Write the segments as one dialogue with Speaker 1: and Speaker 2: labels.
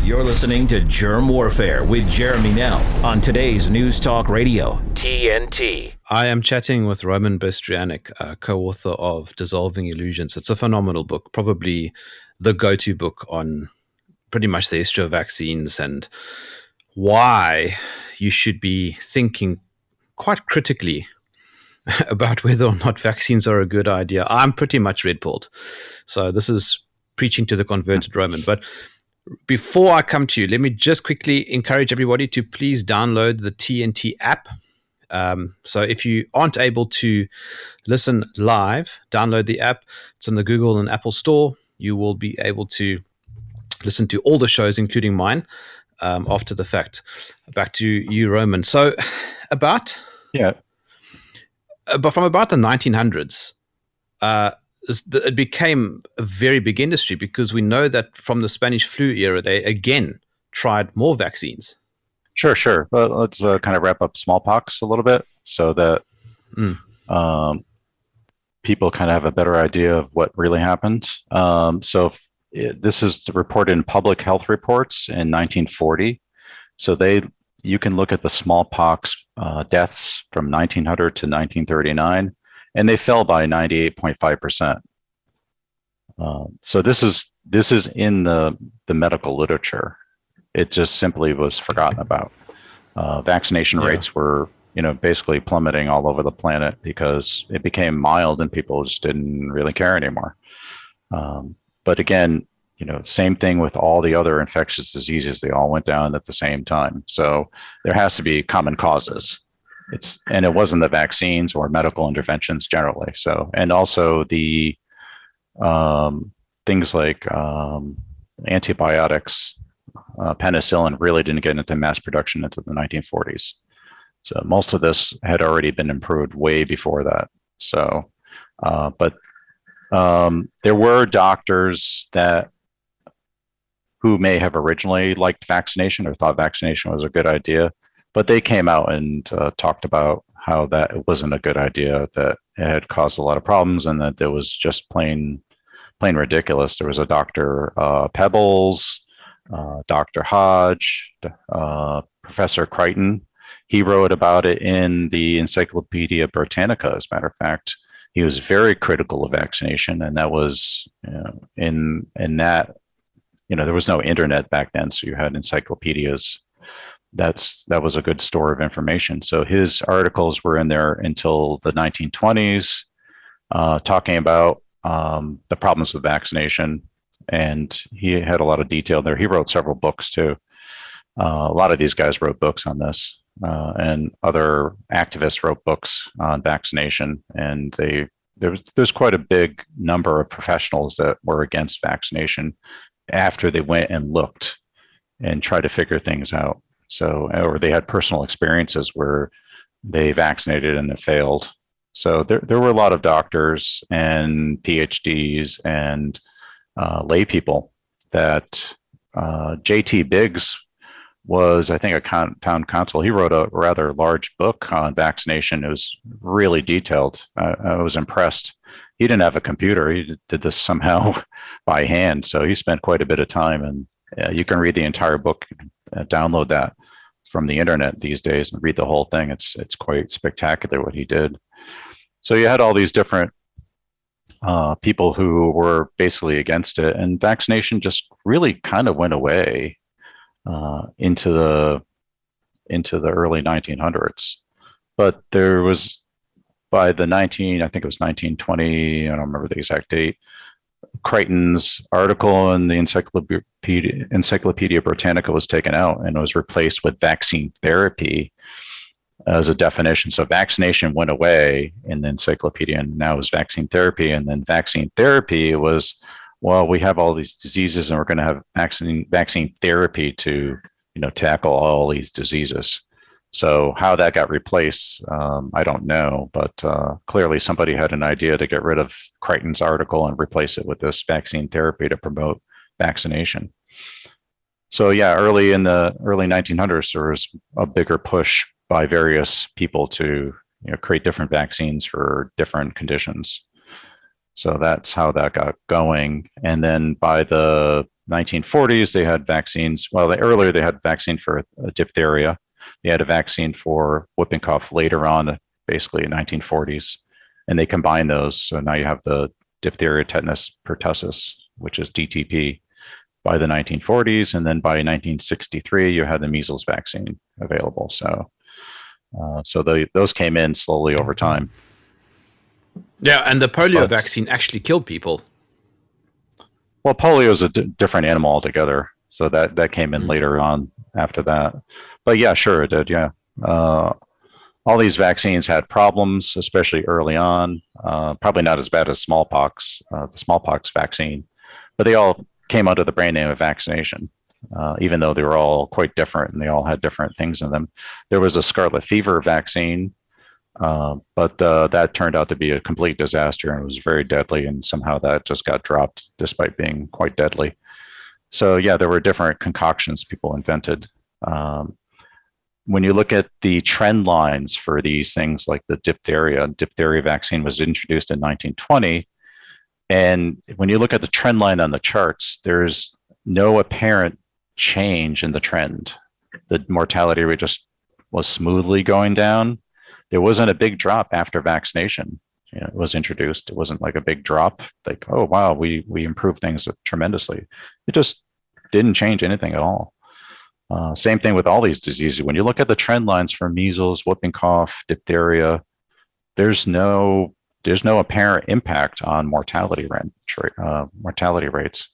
Speaker 1: You're listening to Germ Warfare with Jeremy Nell on today's News Talk Radio, TNT.
Speaker 2: I am chatting with Roman Bystrianyk, co-author of Dissolving Illusions. It's a phenomenal book, probably the go-to book on pretty much the history of vaccines and why you should be thinking quite critically about whether or not vaccines are a good idea. I'm pretty much red-pilled. So this is preaching to the converted Roman. But before I come to you, let me just quickly encourage everybody to please download the TNT app. So if you aren't able to listen live, download the app. It's in the Google and Apple store. You will be able to listen to all the shows, including mine, after the fact. Back to you, Roman. So but from about the 1900s, it became a very big industry because we know that from the Spanish flu era, they again tried more vaccines.
Speaker 3: Sure. Well, let's kind of wrap up smallpox a little bit so that people kind of have a better idea of what really happened. This is reported in Public Health Reports in 1940. So you can look at the smallpox deaths from 1900 to 1939, and they fell by 98.5%. So this is in the medical literature. It just simply was forgotten about. Vaccination rates were, basically plummeting all over the planet because it became mild and people just didn't really care anymore. But again, same thing with all the other infectious diseases. They all went down at the same time. So there has to be common causes. It wasn't the vaccines or medical interventions generally. So, and also the things like antibiotics, penicillin really didn't get into mass production until the 1940s. So most of this had already been improved way before that. So, but there were doctors who may have originally liked vaccination or thought vaccination was a good idea, but they came out and talked about how that it wasn't a good idea, that it had caused a lot of problems, and that it was just plain ridiculous. There was a Dr. Pebbles, Dr. Hodge, Professor Crichton. He wrote about it in the Encyclopedia Britannica, as a matter of fact. He was very critical of vaccination, and that was in that, there was no internet back then, so you had encyclopedias. That was a good store of information. So his articles were in there until the 1920s, talking about the problems with vaccination, and he had a lot of detail there. He wrote several books too. A lot of these guys wrote books on this, and other activists wrote books on vaccination. And there's quite a big number of professionals that were against vaccination after they went and looked and tried to figure things out. So, or they had personal experiences where they vaccinated and it failed. So there were a lot of doctors and PhDs and lay people that J.T. Biggs was, I think, a town council. He wrote a rather large book on vaccination. It was really detailed. I was impressed. He didn't have a computer. He did this somehow by hand. So he spent quite a bit of time, and you can read the entire book, download that from the internet these days and read the whole thing. It's quite spectacular what he did. So you had all these different people who were basically against it, and vaccination just really kind of went away into the early 1900s. But there was, by the I think it was 1920, I don't remember the exact date, Crichton's article in the Encyclopedia Britannica was taken out and was replaced with vaccine therapy as a definition. So vaccination went away in the encyclopedia, and now it was vaccine therapy. And then vaccine therapy was, well, we have all these diseases and we're going to have vaccine therapy to, tackle all these diseases. So how that got replaced, I don't know, but clearly somebody had an idea to get rid of Crichton's article and replace it with this vaccine therapy to promote vaccination. So yeah, early in the early 1900s, there was a bigger push by various people to create different vaccines for different conditions. So that's how that got going. And then by the 1940s, they had vaccines. Well, earlier they had vaccine for diphtheria. They had a vaccine for whooping cough later on, basically in 1940s. And they combined those. So now you have the diphtheria, tetanus, pertussis, which is DTP, by the 1940s. And then by 1963, you had the measles vaccine available. So those came in slowly over time.
Speaker 2: Yeah, and the polio vaccine actually killed people.
Speaker 3: Well, polio is a different animal altogether. So that came in later on after that. But yeah, sure, it did. Yeah. All these vaccines had problems, especially early on. Probably not as bad as smallpox, the smallpox vaccine, but they all came under the brand name of vaccination, even though they were all quite different and they all had different things in them. There was a scarlet fever vaccine, but that turned out to be a complete disaster and it was very deadly. And somehow that just got dropped despite being quite deadly. So yeah, there were different concoctions people invented. When you look at the trend lines for these things like the diphtheria vaccine was introduced in 1920. And when you look at the trend line on the charts, there's no apparent change in the trend. The mortality rate just was smoothly going down. There wasn't a big drop after vaccination. It was introduced. It wasn't like a big drop, like, oh, wow, we improved things tremendously. It just didn't change anything at all. Same thing with all these diseases. When you look at the trend lines for measles, whooping cough, diphtheria, there's no apparent impact on mortality rates.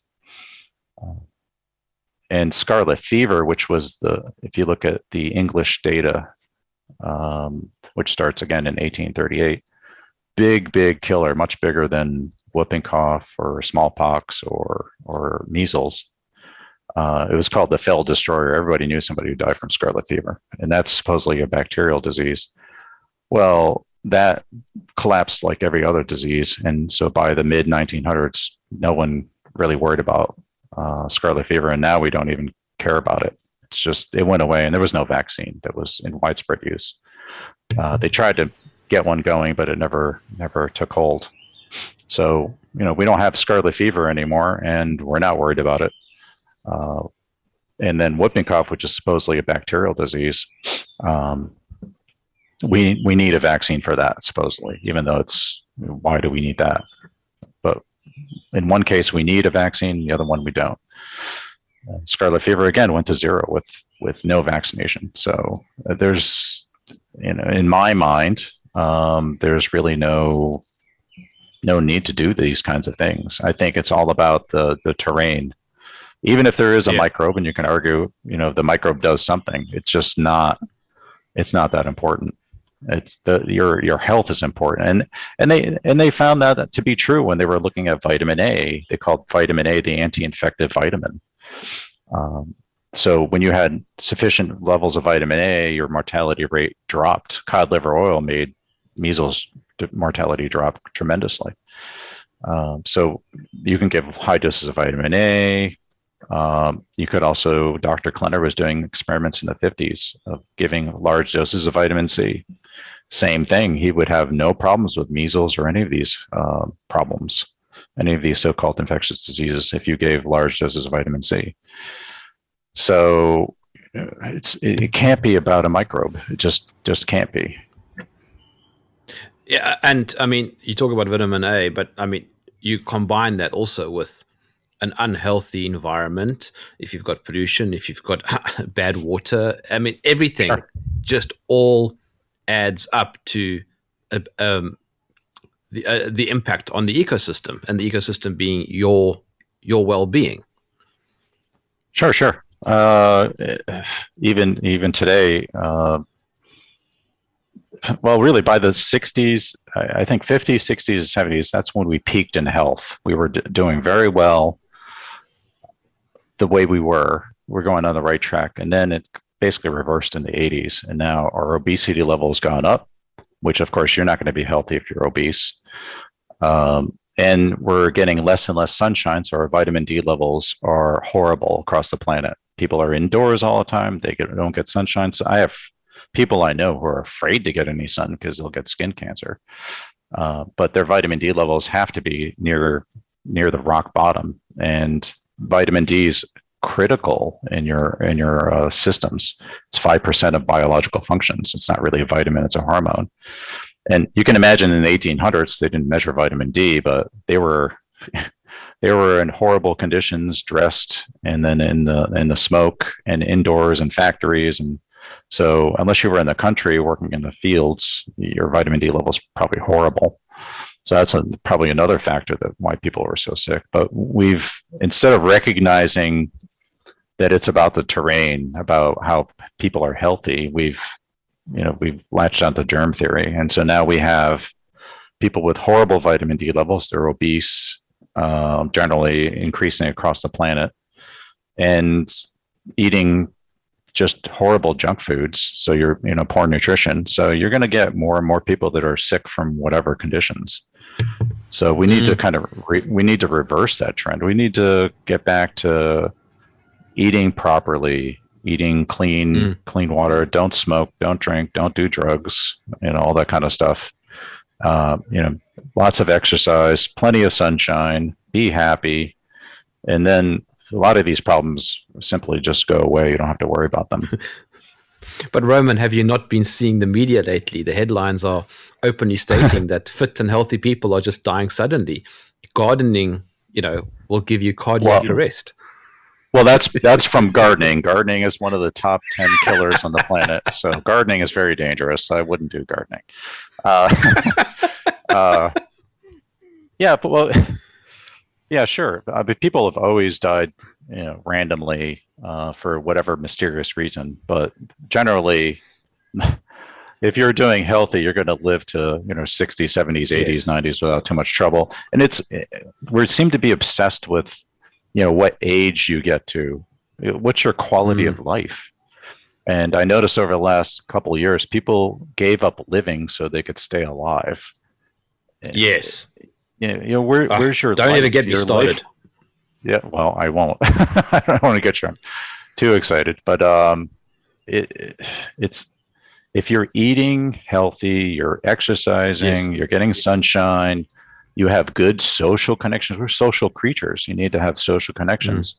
Speaker 3: And scarlet fever, which was if you look at the English data, which starts again in 1838, big killer, much bigger than whooping cough or smallpox or measles. It was called the Fell Destroyer. Everybody knew somebody who died from scarlet fever, and that's supposedly a bacterial disease. Well, that collapsed like every other disease, and so by the mid 1900s, no one really worried about scarlet fever, and now we don't even care about it. It's just it went away, and there was no vaccine that was in widespread use. They tried to get one going, but it never took hold. So we don't have scarlet fever anymore, and we're not worried about it. And then whooping cough, which is supposedly a bacterial disease, we need a vaccine for that, supposedly, even though why do we need that? But in one case, we need a vaccine, the other one we don't. Scarlet fever, again, went to zero with no vaccination. So there's, in my mind, there's really no need to do these kinds of things. I think it's all about the terrain. Even if there is a microbe, and you can argue, the microbe does something, it's not that important. It's your health is important, and they found that to be true when they were looking at vitamin A. They called vitamin A the anti-infective vitamin. So when you had sufficient levels of vitamin A, your mortality rate dropped. Cod liver oil made measles mortality drop tremendously. So you can give high doses of vitamin A. You could also, Dr. Klenner was doing experiments in the 50s of giving large doses of vitamin C. Same thing. He would have no problems with measles or any of these problems, any of these so-called infectious diseases, if you gave large doses of vitamin C. So it can't be about a microbe. It just can't be.
Speaker 2: Yeah, and I mean, you talk about vitamin A, but I mean, you combine that also with an unhealthy environment. If you've got pollution, if you've got bad water, I mean, everything just all adds up to the impact on the ecosystem, and the ecosystem being your well-being.
Speaker 3: Sure. Even today, well, really by the 60s, I think 50s, 60s, 70s, that's when we peaked in health. We were doing very well the way we were. We're going on the right track. And then it basically reversed in the 80s. And now our obesity level has gone up, which of course you're not going to be healthy if you're obese. And we're getting less and less sunshine. So our vitamin D levels are horrible across the planet. People are indoors all the time. They don't get sunshine. So I have people I know who are afraid to get any sun because they'll get skin cancer. but their vitamin D levels have to be near the rock bottom, and vitamin D is critical in your systems. It's 5% of biological functions. It's not really a vitamin; it's a hormone. And you can imagine in the 1800s they didn't measure vitamin D, but they were in horrible conditions, dressed, and then in the smoke and indoors in factories. And so unless you were in the country working in the fields, your vitamin D level is probably horrible. So that's probably another factor that why people were so sick. But instead of recognizing that it's about the terrain, about how people are healthy, we've latched onto germ theory. And so now we have people with horrible vitamin D levels. They're obese, generally increasing across the planet, and eating just horrible junk foods. So you're, poor nutrition. So you're going to get more and more people that are sick from whatever conditions. So we need to we need to reverse that trend. We need to get back to eating properly, eating clean water, don't smoke, don't drink, don't do drugs, all that kind of stuff. Lots of exercise, plenty of sunshine, be happy. And then a lot of these problems simply just go away. You don't have to worry about them.
Speaker 2: But Roman, have you not been seeing the media lately? The headlines are openly stating that fit and healthy people are just dying suddenly. Gardening, will give you cardiac arrest.
Speaker 3: Well, that's from gardening. Gardening is one of the top 10 killers on the planet. So gardening is very dangerous. I wouldn't do gardening. Yeah, sure. But people have always died, randomly for whatever mysterious reason. But generally, if you're doing healthy, you're going to live to 60s, 70s, 80s, yes. 90s without too much trouble. And we seem to be obsessed with what age you get to, what's your quality of life. And I noticed over the last couple of years, people gave up living so they could stay alive.
Speaker 2: Yes.
Speaker 3: Where's your
Speaker 2: don't
Speaker 3: life?
Speaker 2: even get me started.
Speaker 3: Life? Yeah, well, I won't. I don't want to get you too excited, but it's if you're eating healthy, you're exercising, you're getting sunshine, you have good social connections. We're social creatures. You need to have social connections.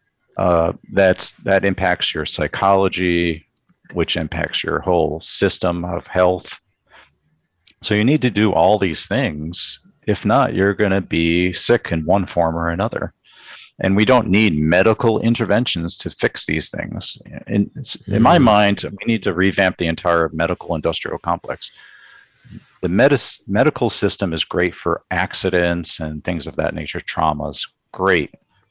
Speaker 3: That impacts your psychology, which impacts your whole system of health. So you need to do all these things. If not, you're going to be sick in one form or another. And we don't need medical interventions to fix these things. In my mind, we need to revamp the entire medical industrial complex. The medical system is great for accidents and things of that nature, traumas, great.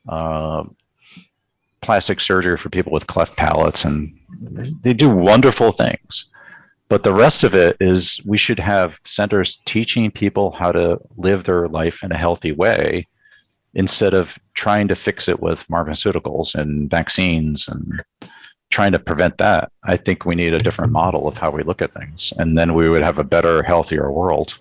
Speaker 3: Plastic surgery for people with cleft palates, and they do wonderful things. But the rest of it is we should have centers teaching people how to live their life in a healthy way instead of trying to fix it with pharmaceuticals and vaccines and trying to prevent that. I think we need a different model of how we look at things, and then we would have a better, healthier world.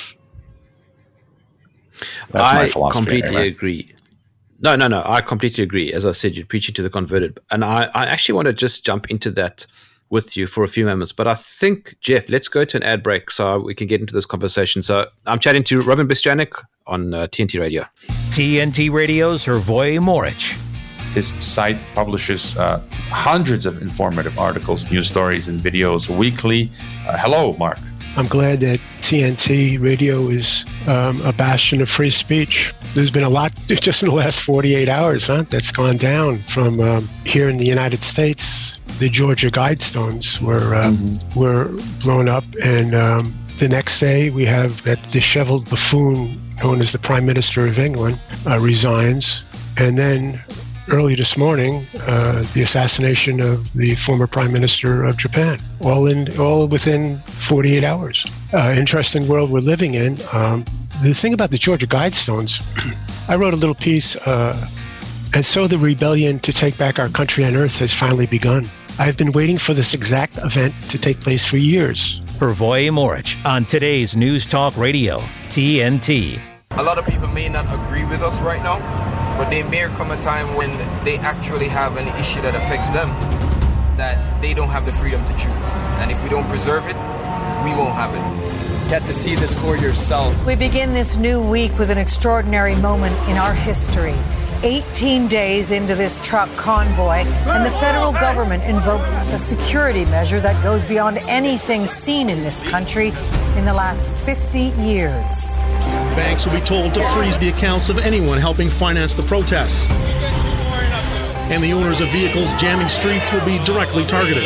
Speaker 3: That's my philosophy.
Speaker 2: I completely agree. No. I completely agree. As I said, you're preaching to the converted. And I actually want to just jump into that with you for a few moments. But I think, Jeff, let's go to an ad break so we can get into this conversation. So I'm chatting to Roman Bystrianyk on TNT Radio.
Speaker 1: TNT Radio's Hrvoje Morić.
Speaker 4: His site publishes hundreds of informative articles, news stories, and videos weekly. Hello, Mark.
Speaker 5: I'm glad that TNT Radio is a bastion of free speech. There's been a lot just in the last 48 hours, that's gone down from here in the United States. The Georgia Guidestones were blown up, and the next day we have that disheveled buffoon known as the Prime Minister of England resigns, and then early this morning, the assassination of the former Prime Minister of Japan, all within 48 hours. Interesting world we're living in. The thing about the Georgia Guidestones, I wrote a little piece, and so the rebellion to take back our country on earth has finally begun. I've been waiting for this exact event to take place for years.
Speaker 1: Hrvoje Morić on today's News Talk Radio, TNT.
Speaker 6: A lot of people may not agree with us right now, but there may come a time when they actually have an issue that affects them, that they don't have the freedom to choose. And if we don't preserve it, we won't have it.
Speaker 7: get to see this for yourself.
Speaker 8: We begin this new week with an extraordinary moment in our history. 18 days into this truck convoy, and the federal government invoked a security measure that goes beyond anything seen in this country in the last 50 years.
Speaker 9: Banks will be told to freeze the accounts of anyone helping finance the protests. And the owners of vehicles jamming streets will be directly targeted.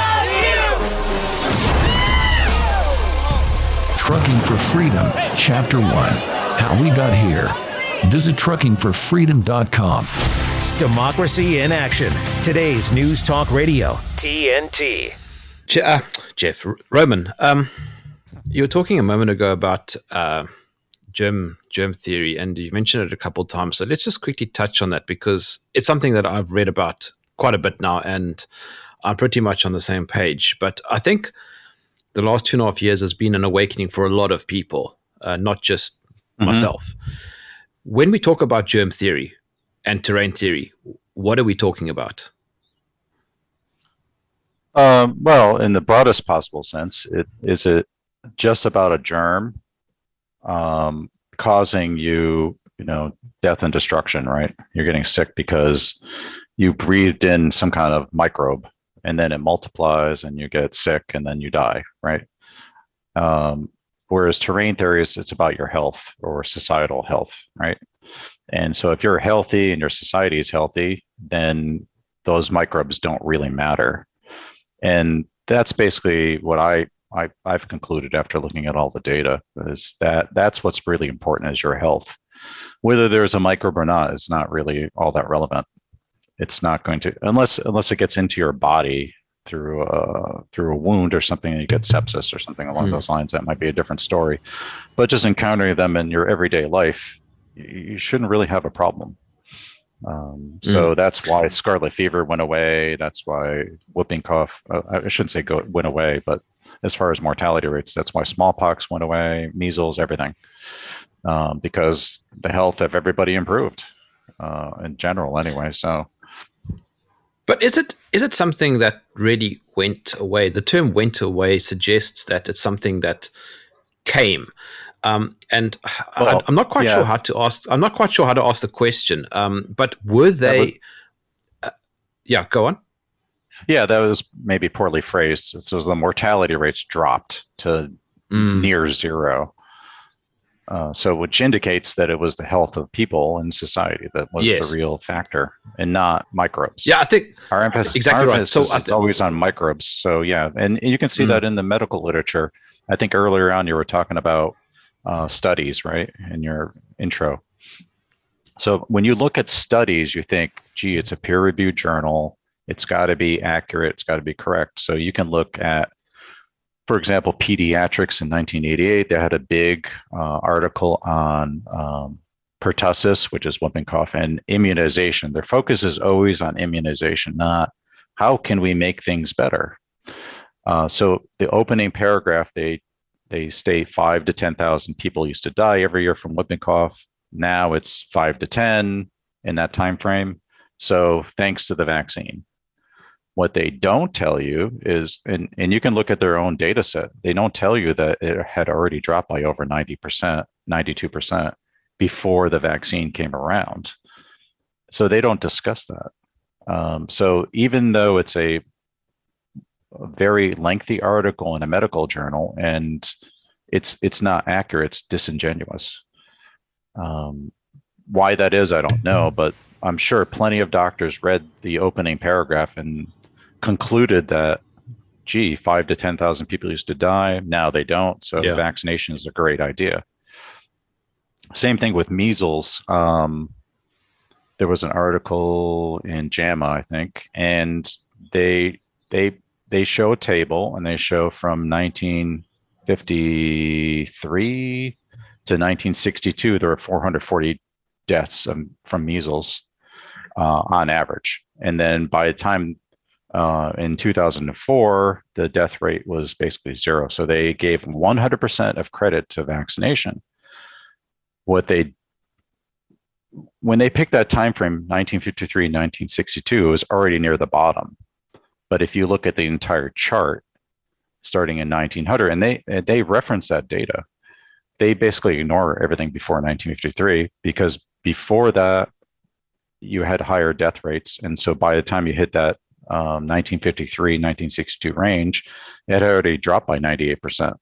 Speaker 10: Trucking for Freedom, Chapter 1, How We Got Here. Visit truckingforfreedom.com.
Speaker 1: Democracy in action. Today's News Talk Radio, TNT.
Speaker 2: Jeff, Roman, you were talking a moment ago about germ theory, and you mentioned it a couple of times. So let's just quickly touch on that, because it's something that I've read about quite a bit now, and I'm pretty much on the same page. But I think the last 2.5 years has been an awakening for a lot of people, not just myself. When we talk about germ theory and terrain theory, what are we talking about?
Speaker 3: Well, in the broadest possible sense, is it just about a germ causing you death and destruction, right? You're getting sick because you breathed in some kind of microbe, and then it multiplies and you get sick and then you die, right? Whereas terrain theory it's about your health or societal health, right? And so if you're healthy and your society is healthy, then those microbes don't really matter. And that's basically what I've concluded after looking at all the data, is that's what's really important, is your health. Whether there's a microbe or not is not really all that relevant. It's not going to, unless it gets into your body through a wound or something, and you get sepsis or something along those lines. That might be a different story. But just encountering them in your everyday life, you shouldn't really have a problem. So that's why scarlet fever went away. That's why whooping cough, I shouldn't say went away, but as far as mortality rates, that's why smallpox went away, measles, everything, because the health of everybody improved in general anyway. So.
Speaker 2: But is it something that really went away? The term "went away" suggests that it's something that came, I'm not quite sure how to ask. I'm not quite sure how to ask the question. But were they? Go on.
Speaker 3: Yeah, that was maybe poorly phrased. So the mortality rates dropped to near zero. So which indicates that it was the health of people in society that was the real factor, and not microbes.
Speaker 2: Yeah, I think
Speaker 3: our emphasis,
Speaker 2: exactly right. So
Speaker 3: it's always on microbes. So yeah, and you can see that in the medical literature. I think earlier on you were talking about studies, right, in your intro. So when you look at studies, you think, gee, it's a peer-reviewed journal. It's got to be accurate. It's got to be correct. So you can look at, for example, Pediatrics in 1988. They had a big article on pertussis, which is whooping cough, and immunization. Their focus is always on immunization, not how can we make things better. So the opening paragraph, they state 5 to 10,000 people used to die every year from whooping cough. Now it's 5 to 10 in that time frame. So thanks to the vaccine. What they don't tell you is, and you can look at their own data set, they don't tell you that it had already dropped by over 90%, 92% before the vaccine came around. So they don't discuss that. So even though it's a very lengthy article in a medical journal and it's not accurate, it's disingenuous. Why that is, I don't know, but I'm sure plenty of doctors read the opening paragraph and concluded that, gee, 5 to 10,000 people used to die. Now they don't. So vaccination is a great idea. Same thing with measles. There was an article in JAMA, I think, and they show a table, and they show from 1953 to 1962, there were 440 deaths from measles on average. And then by the time in 2004, the death rate was basically zero. So they gave 100% of credit to vaccination. When they picked that time frame, 1953, 1962, it was already near the bottom. But if you look at the entire chart, starting in 1900, and they reference that data. They basically ignore everything before 1953 because before that you had higher death rates, and so by the time you hit that 1953, 1962 range, it had already dropped by 98%.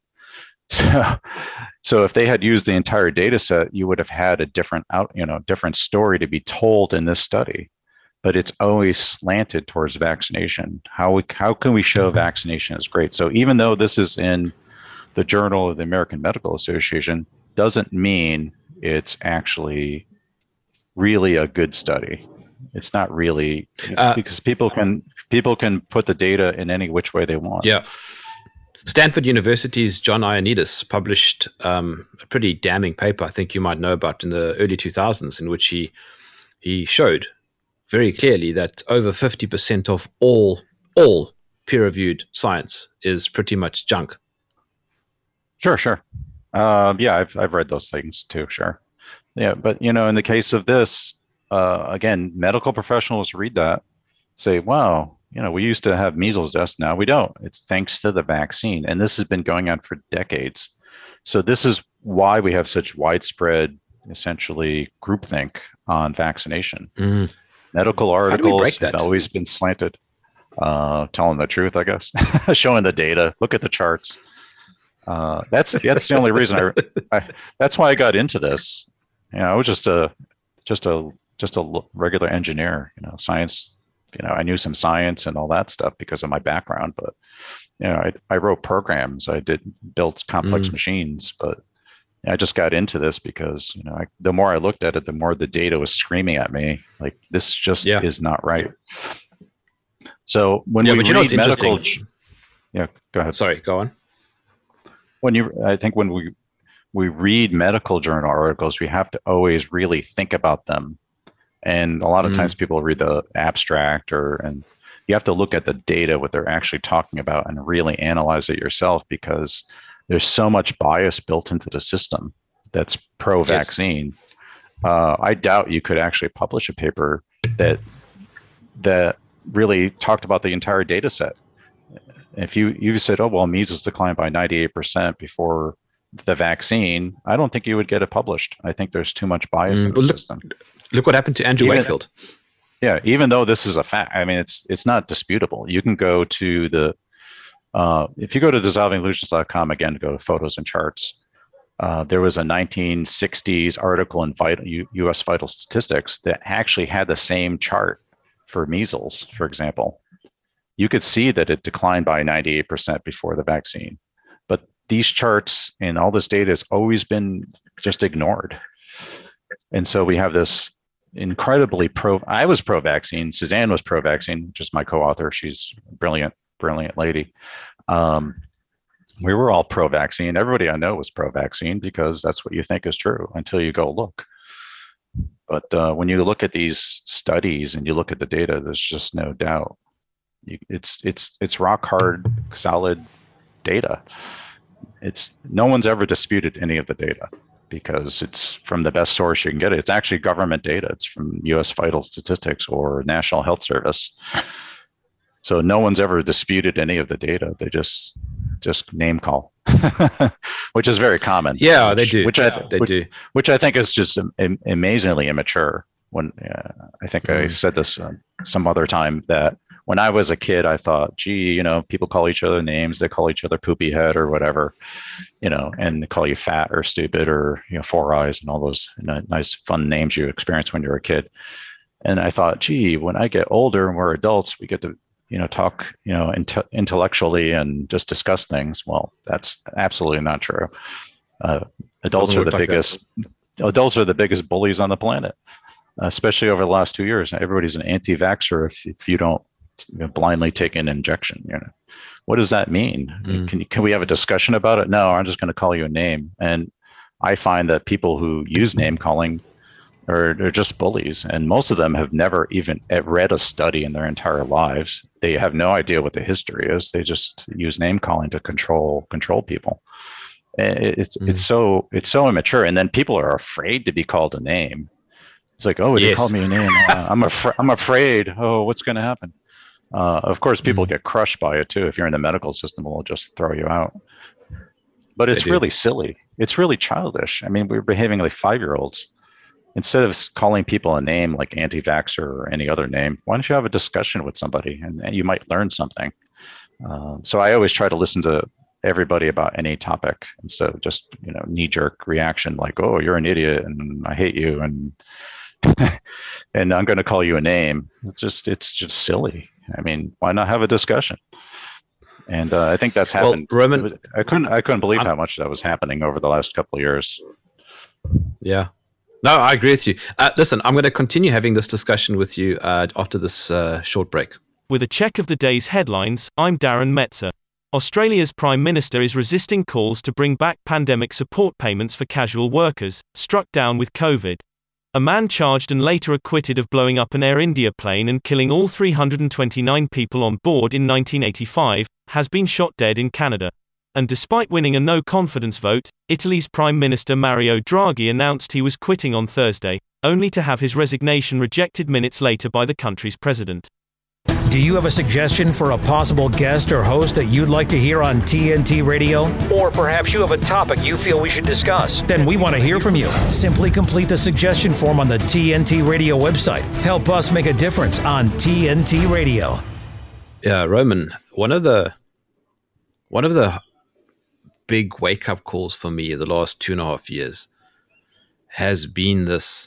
Speaker 3: So if they had used the entire data set, you would have had a different different story to be told in this study. But it's always slanted towards vaccination. How can we show vaccination is great? So even though this is in the Journal of the American Medical Association, doesn't mean it's actually really a good study. It's not really, because people can put the data in any which way they want.
Speaker 2: Yeah. Stanford University's John Ioannidis published a pretty damning paper, I think you might know about, in the early 2000s, in which he showed very clearly that over 50% of all peer-reviewed science is pretty much junk.
Speaker 3: Sure. Yeah, I've read those things too. Sure. Yeah, but in the case of this, again, medical professionals read that, say, "Wow, we used to have measles deaths. Now we don't. It's thanks to the vaccine," and this has been going on for decades. So this is why we have such widespread, essentially, groupthink on vaccination. Mm. Medical articles have always been slanted, telling the truth, I guess, showing the data. Look at the charts. That's the only reason that's why I got into this. I was just a regular engineer. Science. I knew some science and all that stuff because of my background, but I wrote programs. I built complex machines, but I just got into this because the more I looked at it, the more the data was screaming at me like this just is not right. So when we read medical, go ahead.
Speaker 2: Sorry, go on.
Speaker 3: I think when we read medical journal articles, we have to always really think about them. And a lot of times people read the abstract and you have to look at the data, what they're actually talking about, and really analyze it yourself, because there's so much bias built into the system that's pro-vaccine. Yes. I doubt you could actually publish a paper that really talked about the entire data set. If you said, "Oh, well, measles declined by 98% before the vaccine," I don't think you would get it published. I think there's too much bias in the system.
Speaker 2: Look what happened to Andrew Wakefield.
Speaker 3: Yeah, even though this is a fact, I mean, it's not disputable. You can go to if you go to dissolvingillusions.com, again, to go to photos and charts, there was a 1960s article in U.S. Vital Statistics that actually had the same chart for measles, for example. You could see that it declined by 98% before the vaccine. But these charts and all this data has always been just ignored. And so we have this incredibly I was pro-vaccine. Suzanne was pro-vaccine, which is my co-author. She's a brilliant lady. We were all pro-vaccine. Everybody I know was pro-vaccine because that's what you think is true until you go look. But when you look at these studies and you look at the data, there's just no doubt. It's rock hard, solid data. No one's ever disputed any of the data, because it's from the best source you can get it. It's actually government data. It's from U.S. Vital Statistics or National Health Service. So no one's ever disputed any of the data. They just name call, which is very common.
Speaker 2: Yeah, they do.
Speaker 3: Which I think is just amazingly immature. When I think I said this some other time, that when I was a kid, I thought, gee, people call each other names. They call each other poopy head or whatever, and they call you fat or stupid or, four eyes and all those nice, fun names you experience when you're a kid. And I thought, gee, when I get older and we're adults, we get to, talk, intellectually and just discuss things. Well, that's absolutely not true. Adults are the biggest bullies on the planet, especially over the last 2 years. Everybody's an anti-vaxxer if you don't blindly take an injection. What does that mean? Can we have a discussion about it? No, I'm just going to call you a name. And I find that people who use name calling they're just bullies, and most of them have never even read a study in their entire lives. They have no idea what the history is. They just use name calling to control people. It's so immature, and then people are afraid to be called a name. It's like, oh, they called me a name. I'm afraid. Oh, what's going to happen? Of course, people get crushed by it too. If you're in the medical system, it'll just throw you out. But it's really silly. It's really childish. I mean, we're behaving like 5-year-olds. Instead of calling people a name like anti-vaxxer or any other name, why don't you have a discussion with somebody and you might learn something? So I always try to listen to everybody about any topic instead of just, knee-jerk reaction like, oh, you're an idiot and I hate you and and I'm going to call you a name. It's just silly. I mean, why not have a discussion? And I think that's happened.
Speaker 2: Well, Roman,
Speaker 3: I couldn't believe how much that was happening over the last couple of years.
Speaker 2: Yeah. No, I agree with you. Listen, I'm going to continue having this discussion with you after this short break.
Speaker 11: With a check of the day's headlines, I'm Darren Metzer. Australia's Prime Minister is resisting calls to bring back pandemic support payments for casual workers, struck down with COVID. A man charged and later acquitted of blowing up an Air India plane and killing all 329 people on board in 1985, has been shot dead in Canada. And despite winning a no-confidence vote, Italy's Prime Minister Mario Draghi announced he was quitting on Thursday, only to have his resignation rejected minutes later by the country's president.
Speaker 1: Do you have a suggestion for a possible guest or host that you'd like to hear on TNT Radio? Or perhaps you have a topic you feel we should discuss? Then we want to hear from you. Simply complete the suggestion form on the TNT Radio website. Help us make a difference on TNT Radio.
Speaker 2: Yeah, Roman, one of the big wake-up calls for me the last 2.5 years has been this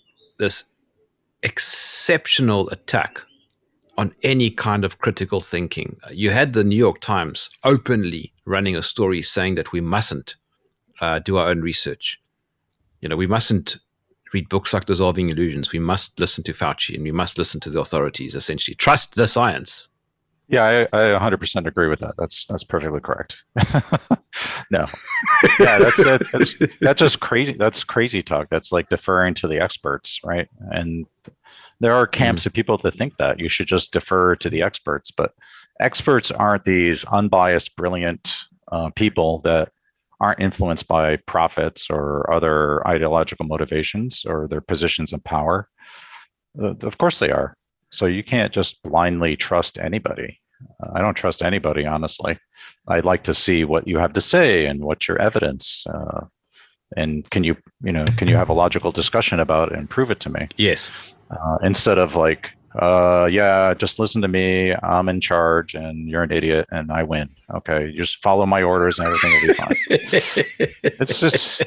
Speaker 2: exceptional attack on any kind of critical thinking. You had the New York Times openly running a story saying that we mustn't do our own research. We mustn't read books like Dissolving Illusions. We must listen to Fauci and we must listen to the authorities, essentially. Trust the science.
Speaker 3: Yeah, I 100% agree with that. That's perfectly correct. No, yeah, that's just crazy. That's crazy talk. That's like deferring to the experts, right? And there are camps of people that think that you should just defer to the experts, but experts aren't these unbiased, brilliant people that aren't influenced by profits or other ideological motivations or their positions of power. Of course they are. So you can't just blindly trust anybody. I don't trust anybody, honestly. I'd like to see what you have to say and what's your evidence. And can you have a logical discussion about it and prove it to me?
Speaker 2: Yes.
Speaker 3: Instead of like, yeah, just listen to me. I'm in charge and you're an idiot and I win. Okay. You just follow my orders and everything will be fine. It's just,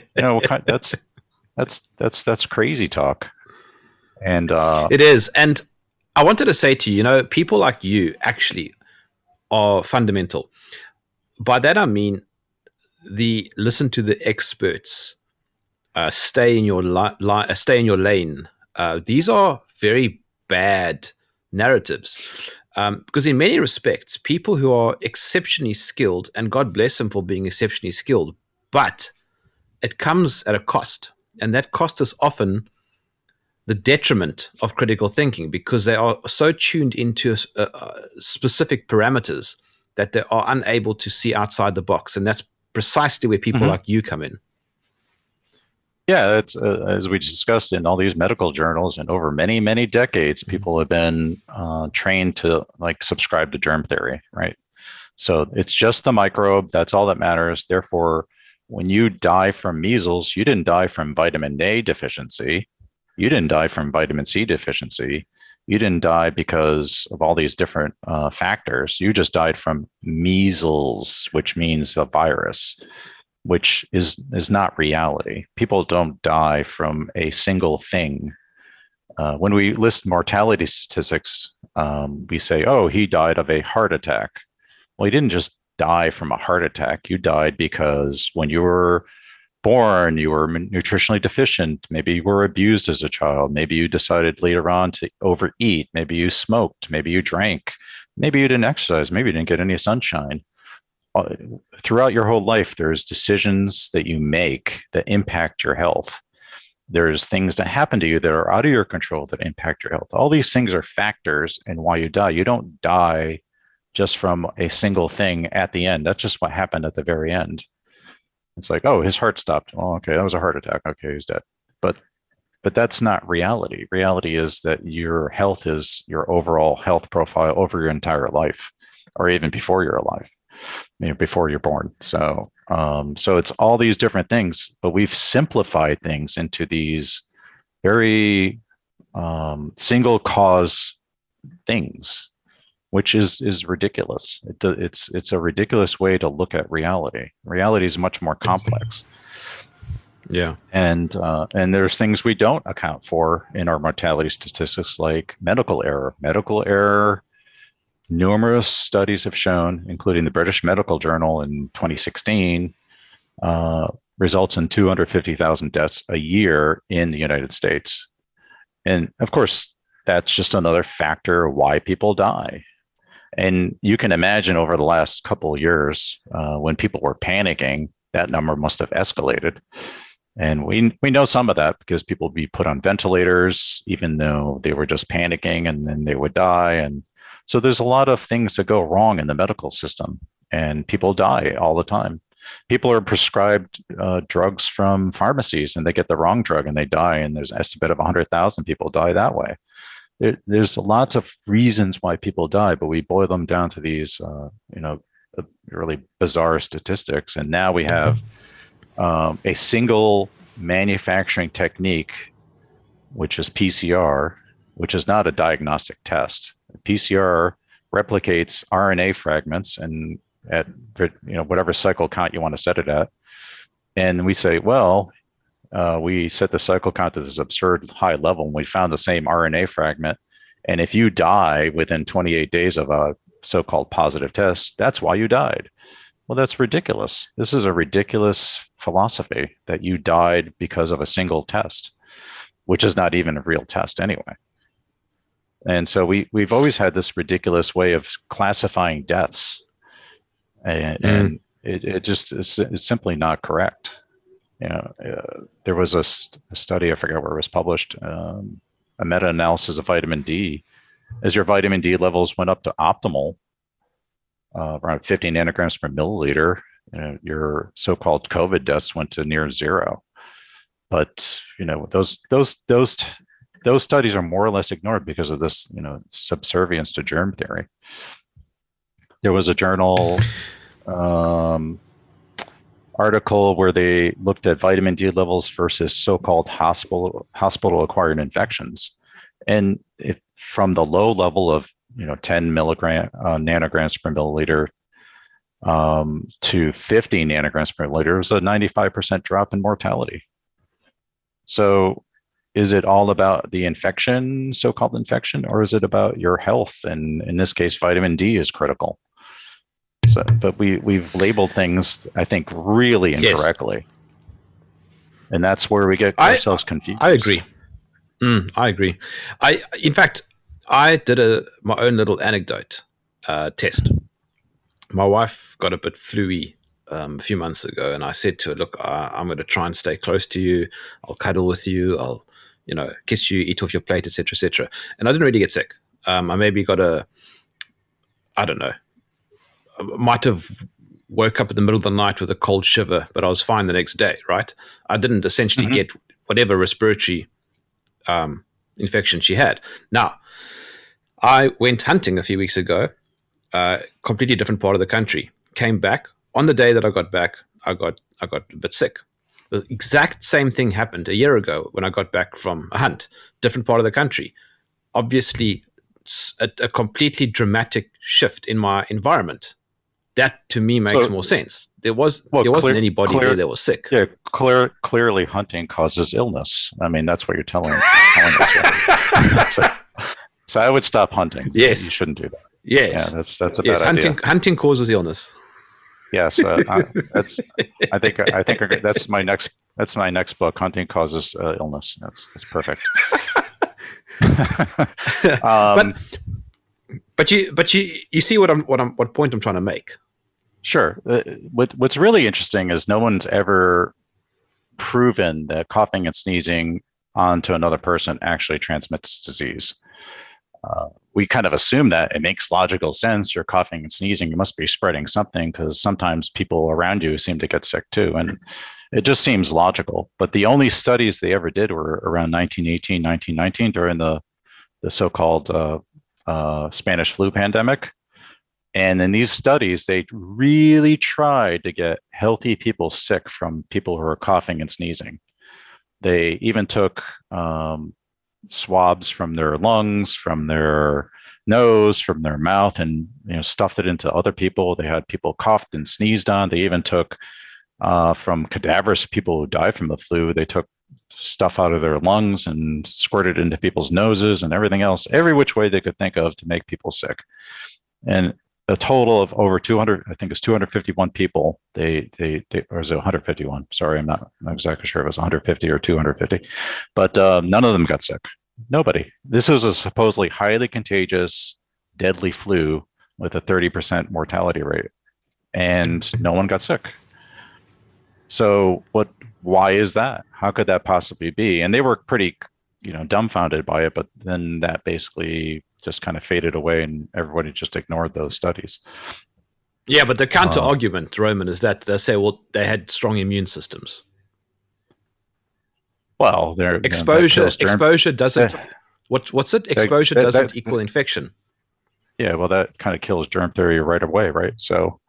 Speaker 3: that's crazy talk. And
Speaker 2: it is. And I wanted to say to you, people like you actually are fundamental. By that I mean the listen to the experts, stay in your lane. These are very bad narratives because in many respects, people who are exceptionally skilled, and God bless them for being exceptionally skilled, but it comes at a cost, and that cost is often the detriment of critical thinking because they are so tuned into specific parameters that they are unable to see outside the box. And that's precisely where people like you come in.
Speaker 3: Yeah, it's, as we discussed in all these medical journals and over many, many decades, people have been trained to subscribe to germ theory, right? So it's just the microbe. That's all that matters. Therefore, when you die from measles, you didn't die from vitamin A deficiency. You didn't die from vitamin C deficiency. You didn't die because of all these different factors. You just died from measles, which means a virus, which is not reality. People don't die from a single thing. When we list mortality statistics, we say, oh, he died of a heart attack. Well, he didn't just die from a heart attack. You died because when you were born, you were nutritionally deficient. Maybe you were abused as a child. Maybe you decided later on to overeat. Maybe you smoked. Maybe you drank. Maybe you didn't exercise. Maybe you didn't get any sunshine. Throughout your whole life, there's decisions that you make that impact your health. There's things that happen to you that are out of your control that impact your health. All these things are factors in why you die. You don't die just from a single thing at the end. That's just what happened at the very end. It's like, oh, his heart stopped. Oh, okay, that was a heart attack. Okay, he's dead. But But that's not reality. Reality is that your health is your overall health profile over your entire life, or even before you're alive, before you're born. So, so it's all these different things, but we've simplified things into these very single cause things, which is ridiculous. It's a ridiculous way to look at reality. Reality is much more complex.
Speaker 2: Yeah.
Speaker 3: And there's things we don't account for in our mortality statistics, like medical error. Medical error, numerous studies have shown, including the British Medical Journal in 2016, results in 250,000 deaths a year in the United States. And of course, that's just another factor of why people die. And you can imagine over the last couple of years, when people were panicking, that number must have escalated. And we know some of that because people would be put on ventilators, even though they were just panicking, and then they would die. And so there's a lot of things that go wrong in the medical system, and people die all the time. People are prescribed drugs from pharmacies, and they get the wrong drug and they die. And there's an estimate of 100,000 people die that way. There's lots of reasons why people die, but we boil them down to these, really bizarre statistics. And now we have a single manufacturing technique, which is PCR, which is not a diagnostic test. PCR replicates RNA fragments and at whatever cycle count you want to set it at. And we say, well, we set the cycle count to this absurd high level, and we found the same RNA fragment. And if you die within 28 days of a so-called positive test, that's why you died. Well, that's ridiculous. This is a ridiculous philosophy that you died because of a single test, which is not even a real test anyway. And so we've always had this ridiculous way of classifying deaths, and it's simply not correct. There was a study, I forget where it was published, a meta-analysis of vitamin D. As your vitamin D levels went up to optimal, around 50 nanograms per milliliter, your so-called COVID deaths went to near zero. But those studies are more or less ignored because of this, subservience to germ theory. There was a journal article where they looked at vitamin D levels versus so-called hospital-acquired infections, and from the low level of 10 nanograms per milliliter to 50 nanograms per milliliter, it was a 95% drop in mortality. So is it all about the infection, so-called infection, or is it about your health? And in this case, vitamin D is critical. So, but we've labeled things, I think, really incorrectly. Yes. And that's where we get ourselves confused.
Speaker 2: I agree. I agree. In fact, I did my own little anecdote test. My wife got a bit flu-y a few months ago, and I said to her, look, I'm going to try and stay close to you. I'll cuddle with you. I'll, kiss you, eat off your plate, etc., etc. And I didn't really get sick. I maybe got I don't know, might have woke up in the middle of the night with a cold shiver, but I was fine the next day, right? I didn't essentially get whatever respiratory infection she had. Now, I went hunting a few weeks ago, completely different part of the country. Came back. On the day that I got back, I got a bit sick. The exact same thing happened a year ago when I got back from a hunt, different part of the country. Obviously, a completely dramatic shift in my environment. That to me makes more sense. There wasn't anybody there that was sick.
Speaker 3: Yeah, clearly hunting causes illness. I mean, that's what you're telling us. Right? So I would stop hunting.
Speaker 2: Yes,
Speaker 3: you shouldn't do that.
Speaker 2: Yes,
Speaker 3: yeah, that's a bad idea.
Speaker 2: Hunting causes illness.
Speaker 3: Yes, I think that's my next book. Hunting causes illness. That's perfect.
Speaker 2: But you see what point I'm trying to make.
Speaker 3: Sure. What's really interesting is no one's ever proven that coughing and sneezing onto another person actually transmits disease. We kind of assume that it makes logical sense. You're coughing and sneezing, you must be spreading something, because sometimes people around you seem to get sick too. And It just seems logical. But the only studies they ever did were around 1918, 1919 during the so-called Spanish flu pandemic. And in these studies, they really tried to get healthy people sick from people who are coughing and sneezing. They even took swabs from their lungs, from their nose, from their mouth, and stuffed it into other people. They had people coughed and sneezed on. They even took from cadavers, people who died from the flu, they took stuff out of their lungs and squirted into people's noses and everything else, every which way they could think of to make people sick. And a total of over 200, I think it's 251 people. They or is it 151? Sorry, I'm not exactly sure if it was 150 or 250, but none of them got sick. Nobody. This was a supposedly highly contagious, deadly flu with a 30% mortality rate, and no one got sick. So why is that? How could that possibly be? And they were pretty, dumbfounded by it, but then that basically just kind of faded away and everybody just ignored those studies.
Speaker 2: Yeah, but the counter argument, Roman, is that they say, well, they had strong immune systems.
Speaker 3: Well, their
Speaker 2: exposure doesn't. What's it? Exposure doesn't equal infection.
Speaker 3: Yeah, well, that kind of kills germ theory right away, right? So,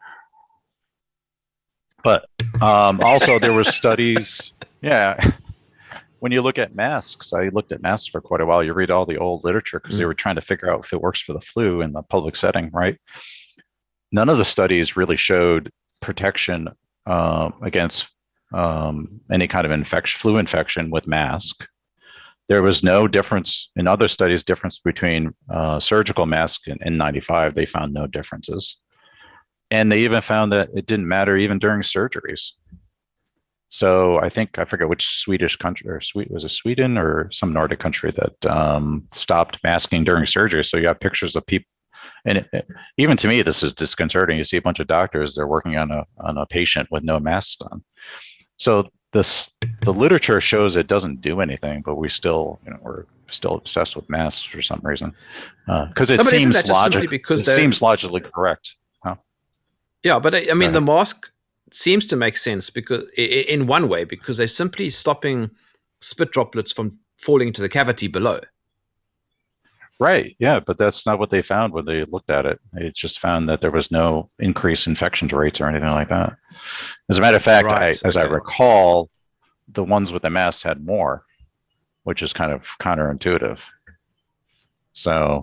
Speaker 3: but also there were studies. Yeah, when you look at masks, I looked at masks for quite a while. You read all the old literature because they were trying to figure out if it works for the flu in the public setting, right? None of the studies really showed protection against any kind of flu infection with mask. There was no difference in other studies, difference between surgical mask and N95. They found no differences. And they even found that it didn't matter even during surgeries. So I forget which Swedish country, or was it Sweden or some Nordic country that stopped masking during surgery. So you have pictures of people. And even to me, this is disconcerting. You see a bunch of doctors, they're working on a patient with no mask on. So the literature shows it doesn't do anything, but we're still obsessed with masks for some reason, because it seems logically correct. Huh?
Speaker 2: Yeah, but I mean, the mask seems to make sense because in one way, because they're simply stopping spit droplets from falling into the cavity below.
Speaker 3: Right. Yeah, but that's not what they found when they looked at it. They just found that there was no increased infection rates or anything like that. As a matter of fact, as I recall, the ones with the masks had more, which is kind of counterintuitive. So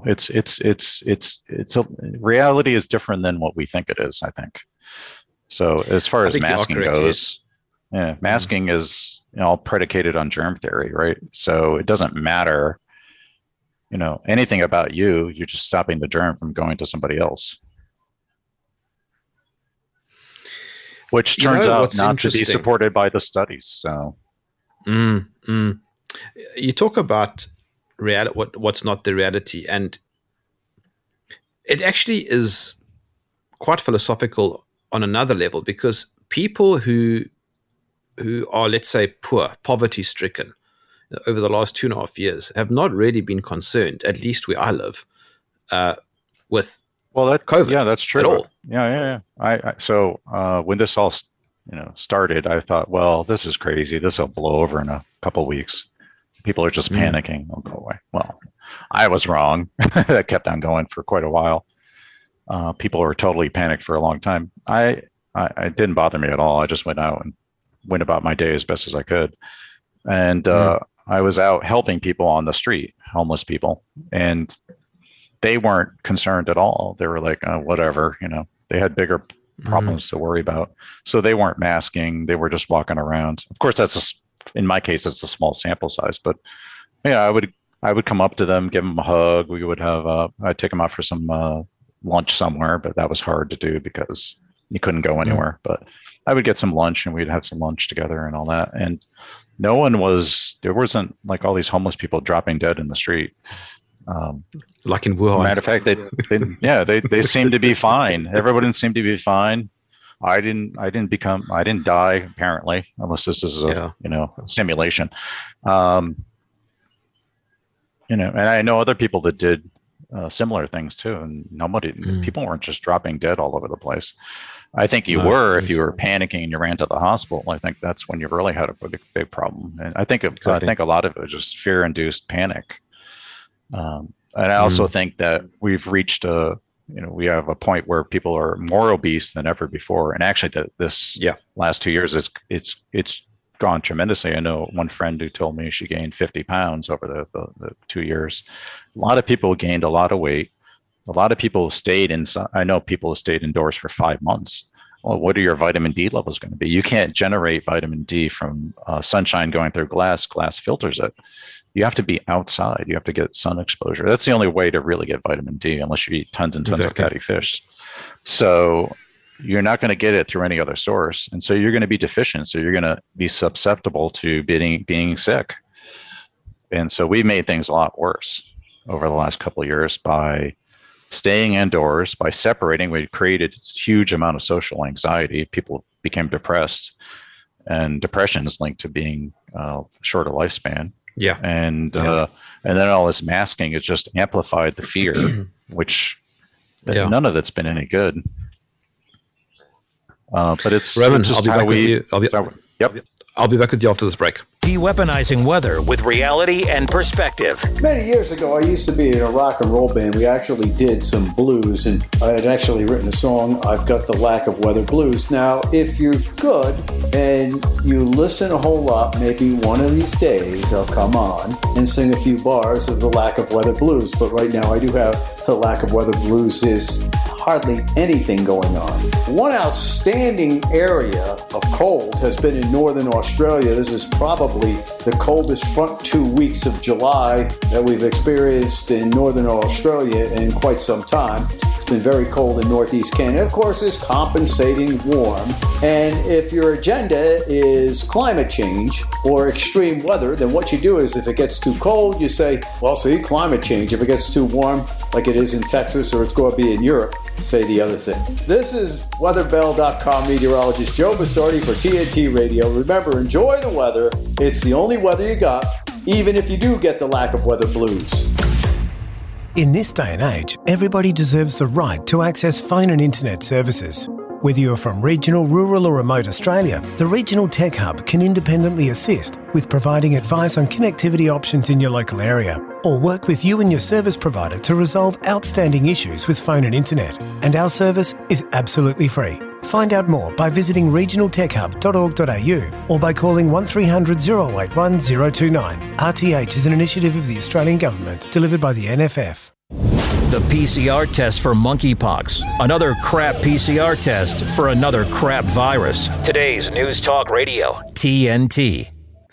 Speaker 3: reality is different than what we think it is, I think. So as far as masking goes, masking is all predicated on germ theory, right? So it doesn't matter anything about you're just stopping the germ from going to somebody else, which turns out not to be supported by the studies. So
Speaker 2: you talk about what's not the reality, and it actually is quite philosophical on another level, because people who are, let's say, poor, poverty stricken over the last 2.5 years have not really been concerned, at least where I live, with COVID.
Speaker 3: Yeah, that's true.
Speaker 2: At all.
Speaker 3: Yeah. So when this all started, I thought, well, this is crazy. This will blow over in a couple of weeks. People are just panicking. They'll go away. Well, I was wrong. That kept on going for quite a while. People were totally panicked for a long time. I didn't bother me at all. I just went out and went about my day as best as I could. And I was out helping people on the street, homeless people, and they weren't concerned at all. They were like, whatever, they had bigger problems to worry about. So they weren't masking. They were just walking around. Of course, in my case, it's a small sample size, but yeah, I would come up to them, give them a hug. We would I'd take them out for some lunch somewhere, but that was hard to do because you couldn't go anywhere. But I would get some lunch and we'd have some lunch together and all that. And there wasn't like all these homeless people dropping dead in the street.
Speaker 2: Like in Wuhan.
Speaker 3: Matter of fact, they seemed to be fine. Everybody seemed to be fine. I didn't die apparently, unless this is a simulation. And I know other people that did similar things too, and people weren't just dropping dead all over the place. I think you were if you were panicking and you ran to the hospital. I think that's when you really had a big problem. And I think a lot of it was just fear-induced panic. And I also think that we've reached we have a point where people are more obese than ever before. And actually, this last 2 years it's gone tremendously. I know one friend who told me she gained 50 pounds over the 2 years. A lot of people gained a lot of weight. A lot of people stayed inside. I know people who stayed indoors for 5 months. Well, what are your vitamin D levels going to be? You can't generate vitamin D from sunshine going through glass. Glass filters it. You have to be outside. You have to get sun exposure. That's the only way to really get vitamin D, unless you eat tons and tons of fatty fish. So you're not going to get it through any other source. And so you're going to be deficient. So you're going to be susceptible to being sick. And so we made things a lot worse over the last couple of years by staying indoors, by separating. We created a huge amount of social anxiety. People became depressed, and depression is linked to being shorter lifespan.
Speaker 2: Yeah.
Speaker 3: And then all this masking has just amplified the fear, which none of it's been any good. But it's
Speaker 2: Roman,
Speaker 3: just
Speaker 2: I'll be back with you. I'll be back with you after this break.
Speaker 1: De-weaponizing weather with reality and perspective.
Speaker 12: Many years ago, I used to be in a rock and roll band. We actually did some blues, and I had actually written a song, I've Got the Lack of Weather Blues. Now, if you're good and you listen a whole lot, maybe one of these days I'll come on and sing a few bars of the Lack of Weather Blues. But right now I do have the Lack of Weather Blues is hardly anything going on. One outstanding area of cold has been in northern Australia. This is probably the coldest front 2 weeks of July that we've experienced in northern Australia in quite some time. It's been very cold in northeast Canada. Of course, it's compensating warm. And if your agenda is climate change or extreme weather, then what you do is if it gets too cold, you say, well, see, climate change. If it gets too warm, like it is in Texas or it's going to be in Europe, say the other thing. This is weatherbell.com meteorologist Joe Bastardi for TNT Radio. Remember, enjoy the weather. It's the only weather you got, even if you do get the lack of weather blues.
Speaker 13: In this day and age, everybody deserves the right to access phone and internet services. Whether you're from regional, rural or remote Australia, the Regional Tech Hub can independently assist with providing advice on connectivity options in your local area, or work with you and your service provider to resolve outstanding issues with phone and internet. And our service is absolutely free. Find out more by visiting regionaltechhub.org.au or by calling 1300 081 029. RTH is an initiative of the Australian Government, delivered by the NFF.
Speaker 1: The PCR test for monkeypox. Another crap PCR test for another crap virus. Today's News Talk Radio, TNT.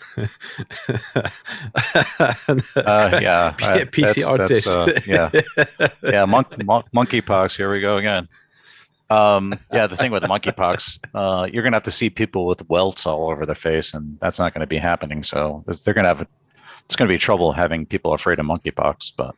Speaker 2: PCR test.
Speaker 3: Monkeypox. Here we go again. The thing with monkeypox, you're gonna have to see people with welts all over their face, and that's not going to be happening. So it's going to be trouble having people afraid of monkeypox. But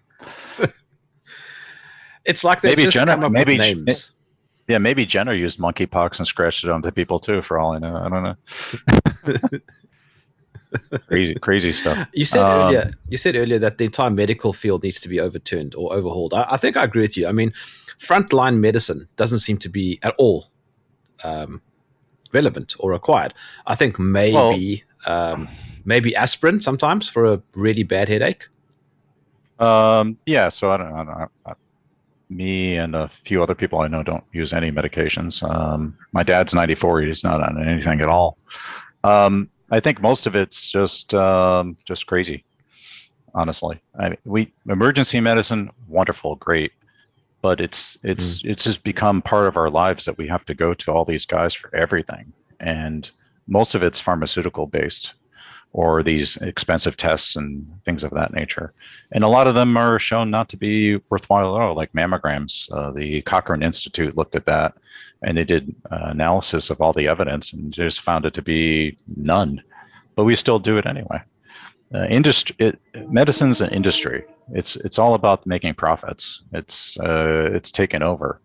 Speaker 2: it's like they just come up with names.
Speaker 3: Maybe Jenner used monkeypox and scratched it onto people too. For all I know, I don't know. Crazy stuff.
Speaker 2: You said earlier that the entire medical field needs to be overturned or overhauled. I think I agree with you. I mean, frontline medicine doesn't seem to be at all relevant or required. I think maybe aspirin sometimes for a really bad headache.
Speaker 3: So I don't know. Me and a few other people I know don't use any medications. My dad's 94; he's not on anything at all. I think most of it's just crazy. Honestly, emergency medicine, wonderful, great, but it's just become part of our lives that we have to go to all these guys for everything, and most of it's pharmaceutical based, or these expensive tests and things of that nature. And a lot of them are shown not to be worthwhile at all, like mammograms. The Cochrane Institute looked at that, and they did analysis of all the evidence and just found it to be none. But we still do it anyway. Medicine's an industry. It's all about making profits. It's taken over.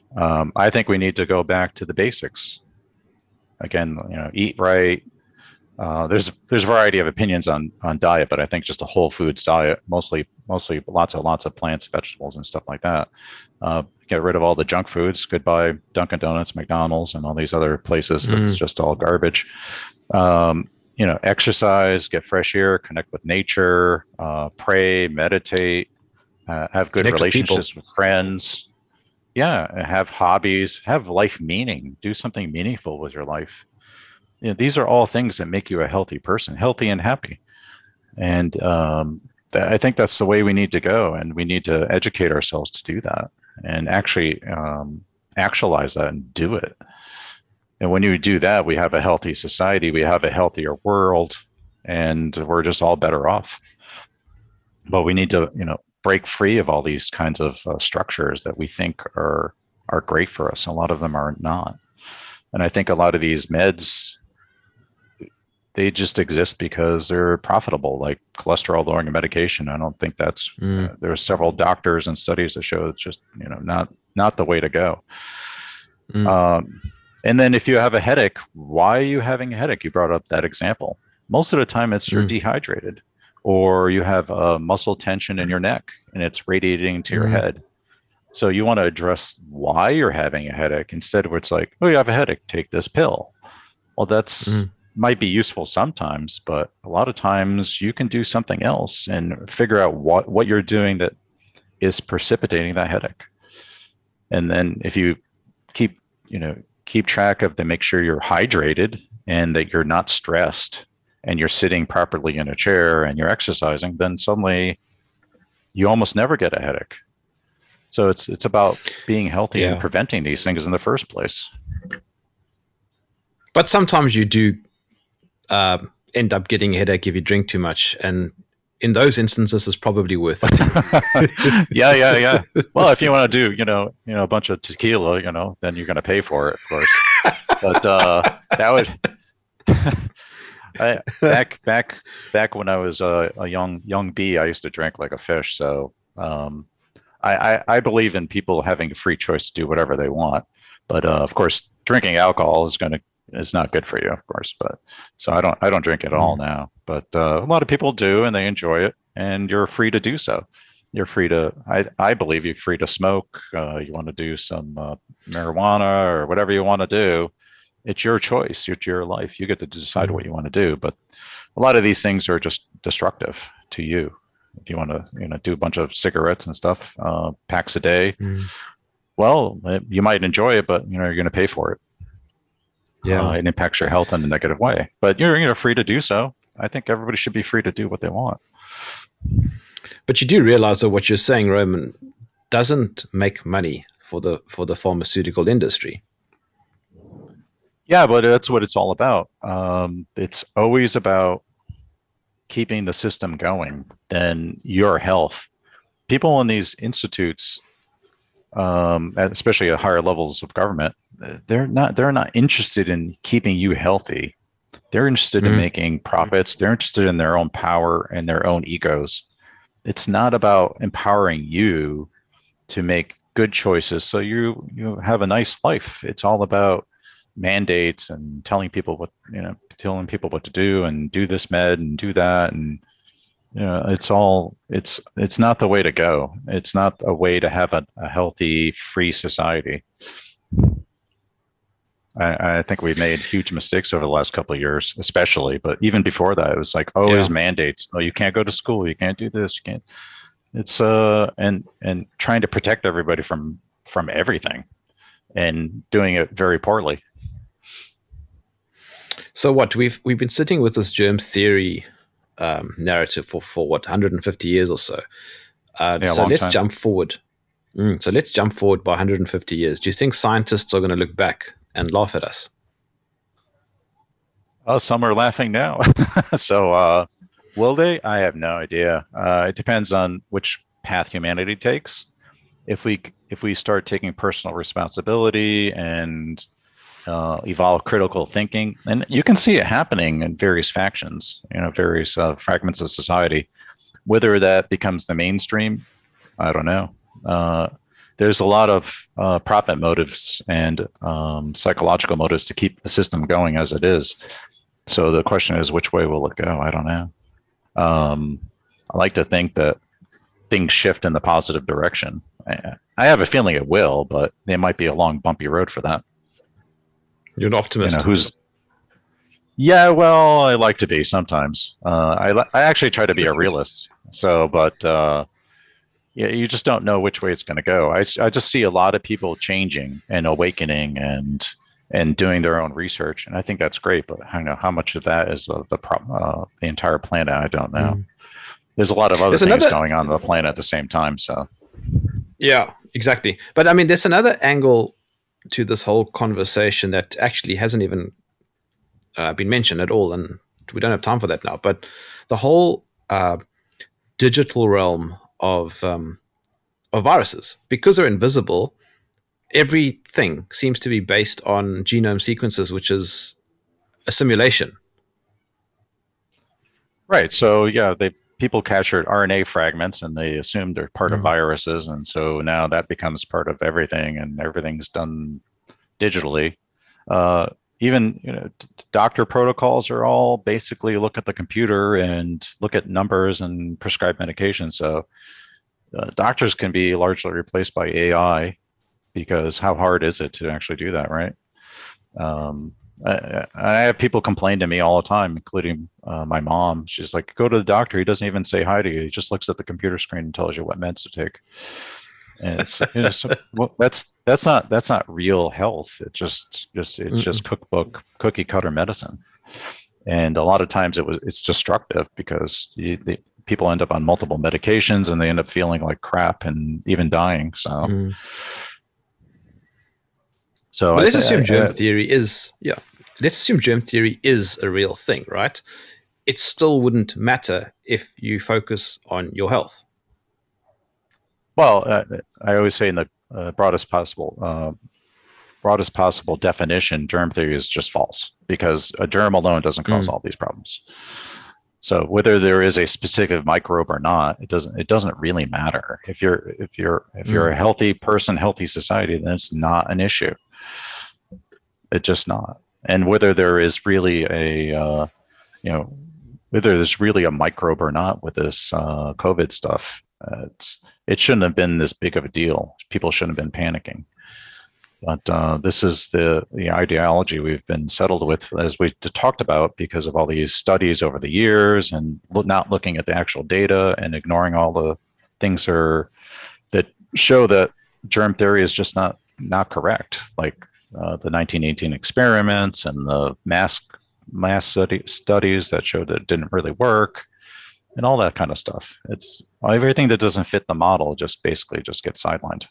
Speaker 3: I think we need to go back to the basics. Again, eat right, There's a variety of opinions on diet, but I think just a whole foods diet, mostly lots of plants, vegetables, and stuff like that. Get rid of all the junk foods. Goodbye Dunkin' Donuts, McDonald's, and all these other places. That's just all garbage. Exercise, get fresh air, connect with nature, pray, meditate, have good relationships with friends. Yeah, have hobbies, have life meaning. Do something meaningful with your life. These are all things that make you a healthy person, healthy and happy. And I think that's the way we need to go, and we need to educate ourselves to do that and actually actualize that and do it. And when you do that, we have a healthy society, we have a healthier world, and we're just all better off. But we need to, break free of all these kinds of structures that we think are great for us. A lot of them are not. And I think a lot of these meds, they just exist because they're profitable, like cholesterol lowering medication. I don't think that's, there are several doctors and studies that show it's just, not the way to go. And then if you have a headache, why are you having a headache? You brought up that example. Most of the time it's you're dehydrated, or you have muscle tension in your neck and it's radiating to your head. So you want to address why you're having a headache instead of it's like, oh, you have a headache, take this pill. Well, that's might be useful sometimes, but a lot of times you can do something else and figure out what you're doing that is precipitating that headache. And then if you keep track of make sure you're hydrated and that you're not stressed and you're sitting properly in a chair and you're exercising, then suddenly you almost never get a headache. So it's about being healthy and preventing these things in the first place.
Speaker 2: But sometimes you do end up getting a headache if you drink too much, and in those instances, it's probably worth it.
Speaker 3: Yeah. Well, if you want to do, a bunch of tequila, then you're going to pay for it, of course. But that would back when I was a young bee, I used to drink like a fish. So I believe in people having a free choice to do whatever they want. But of course, drinking alcohol is not good for you, of course. But so I don't drink it at all now. But a lot of people do, and they enjoy it, and you're free to do so. You're free to. I believe you're free to smoke. You want to do some marijuana or whatever you want to do. It's your choice. It's your life. You get to decide what you want to do. But a lot of these things are just destructive to you. If you want to, do a bunch of cigarettes and stuff, packs a day, well, you might enjoy it, but you're going to pay for it. Yeah, it impacts your health in a negative way. But you're free to do so. I think everybody should be free to do what they want.
Speaker 2: But you do realize that what you're saying, Roman, doesn't make money for the pharmaceutical industry.
Speaker 3: Yeah, but that's what it's all about. It's always about keeping the system going, then your health. People in these institutes, especially at higher levels of government, they're not interested in keeping you healthy. They're interested in making profits. They're interested in their own power and their own egos. It's not about empowering you to make good choices so you have a nice life. It's all about mandates and telling people what to do and do this med and do that, and it's not the way to go. It's not a way to have a healthy, free society. I think we've made huge mistakes over the last couple of years, especially, but even before that, it was like always mandates. Oh, you can't go to school. You can't do this. You can't. It's and trying to protect everybody from everything and doing it very poorly.
Speaker 2: So what we've been sitting with this germ theory narrative for 150 years or so. So let's jump forward. So let's jump forward by 150 years. Do you think scientists are going to look back and laugh at us?
Speaker 3: Some are laughing now. So will they? I have no idea. It depends on which path humanity takes. If we start taking personal responsibility and evolve critical thinking, and you can see it happening in various factions, various fragments of society. Whether that becomes the mainstream, I don't know. There's a lot of profit motives and psychological motives to keep the system going as it is. So the question is, which way will it go? I don't know. I like to think that things shift in the positive direction. I have a feeling it will, but it might be a long, bumpy road for that.
Speaker 2: You're an optimist.
Speaker 3: Yeah, well, I like to be sometimes. I actually try to be a realist. But yeah, you just don't know which way it's going to go. I just see a lot of people changing and awakening and doing their own research, and I think that's great. But I don't know how much of that is the entire planet. I don't know. There's a lot of other things going on the planet at the same time. So,
Speaker 2: yeah, exactly. But I mean, there's another angle to this whole conversation that actually hasn't even been mentioned at all, and we don't have time for that now. But the whole digital realm of viruses, because they're invisible, everything seems to be based on genome sequences, which is a simulation.
Speaker 3: Right. So yeah, people captured RNA fragments and they assumed they're part of viruses, and so now that becomes part of everything, and everything's done digitally. Even doctor protocols are all basically look at the computer and look at numbers and prescribe medication. So doctors can be largely replaced by AI, because how hard is it to actually do that, right? I have people complain to me all the time, including my mom. She's like, go to the doctor. He doesn't even say hi to you. He just looks at the computer screen and tells you what meds to take. And it's, well, that's not real health. It's just cookbook cookie cutter medicine. And a lot of times it's destructive, because people end up on multiple medications and they end up feeling like crap and even dying. So. So
Speaker 2: let's assume germ theory is Let's assume germ theory is a real thing, right? It still wouldn't matter if you focus on your health.
Speaker 3: Well, I always say in the broadest possible definition, germ theory is just false, because a germ alone doesn't cause all these problems. So whether there is a specific microbe or not, it doesn't really matter. If you're a healthy person, healthy society, then it's not an issue. It's just not. And whether there is really whether there's really a microbe or not with this COVID stuff, it shouldn't have been this big of a deal. People shouldn't have been panicking. But this is the ideology we've been settled with, as we talked about, because of all these studies over the years and not looking at the actual data and ignoring all the things that show that germ theory is just not correct. Like the 1918 experiments and the mass studies that showed that it didn't really work, and all that kind of stuff. It's everything that doesn't fit the model just basically just gets sidelined.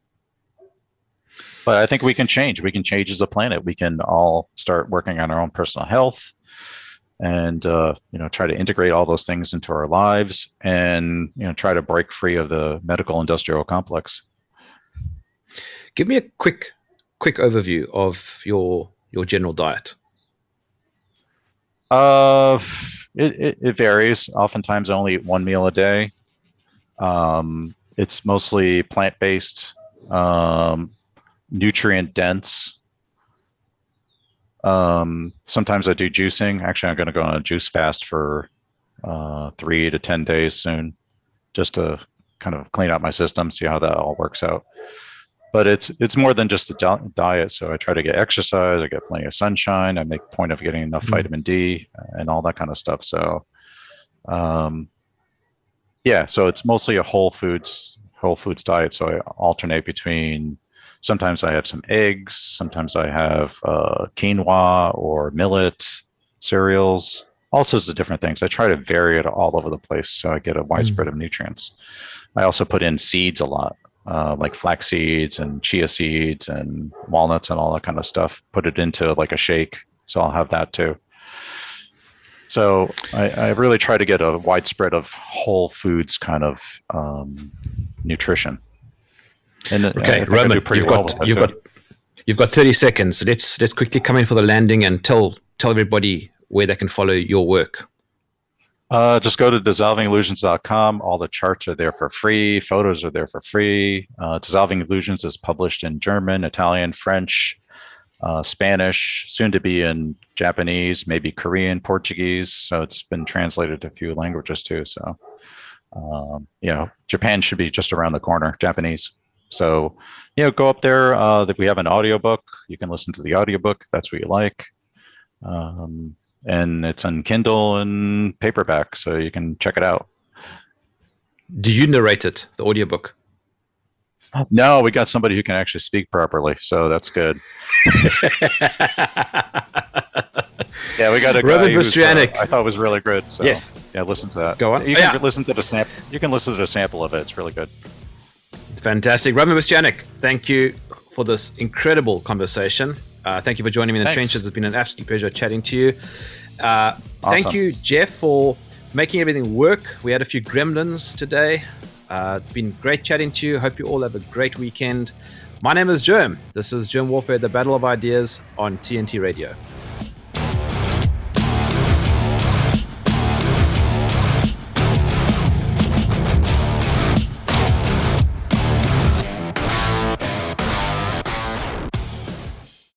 Speaker 3: But I think we can change. We can change as a planet. We can all start working on our own personal health, and try to integrate all those things into our lives, and try to break free of the medical industrial complex.
Speaker 2: Give me a quick overview of your general diet.
Speaker 3: It varies. Oftentimes I only eat one meal a day. It's mostly plant-based, nutrient dense. Sometimes I do juicing. Actually, I'm going to go on a juice fast for 3 to 10 days soon, just to kind of clean out my system, see how that all works out. But it's more than just a diet. So I try to get exercise. I get plenty of sunshine. I make a point of getting enough vitamin D and all that kind of stuff. So, so it's mostly a whole foods diet. So I alternate between, sometimes I have some eggs. Sometimes I have quinoa or millet cereals, all sorts of different things. I try to vary it all over the place so I get a wide spread of nutrients. I also put in seeds a lot. Like flax seeds and chia seeds and walnuts and all that kind of stuff. Put it into like a shake. So I'll have that too. So I really try to get a widespread of whole foods kind of nutrition. And
Speaker 2: okay, Roman, you've got 30 seconds. Let's quickly come in for the landing and tell everybody where they can follow your work.
Speaker 3: Just go to dissolvingillusions.com. All the charts are there for free. Photos are there for free. Dissolving Illusions is published in German, Italian, French, Spanish, soon to be in Japanese, maybe Korean, Portuguese. So it's been translated to a few languages too. So, Japan should be just around the corner, Japanese. So, go up there. We have an audiobook. You can listen to the audiobook if that's what you like. And it's on Kindle and paperback, so you can check it out.
Speaker 2: Do you narrate it, the audiobook?
Speaker 3: No, we got somebody who can actually speak properly, so that's good. Yeah, we got a guy
Speaker 2: Roman Bastianic.
Speaker 3: I thought was really good. So,
Speaker 2: yes.
Speaker 3: Yeah, listen to that.
Speaker 2: Go on.
Speaker 3: You can listen to the sample. You can listen to the sample of it. It's really good.
Speaker 2: Fantastic. Roman Bastianic, thank you for this incredible conversation. Thank you for joining me in the trenches. It's been an absolute pleasure chatting to you. Thank you, Jeff, for making everything work. We had a few gremlins today. It's been great chatting to you. Hope you all have a great weekend. My name is Germ. This is Germ Warfare, the Battle of Ideas on TNT Radio.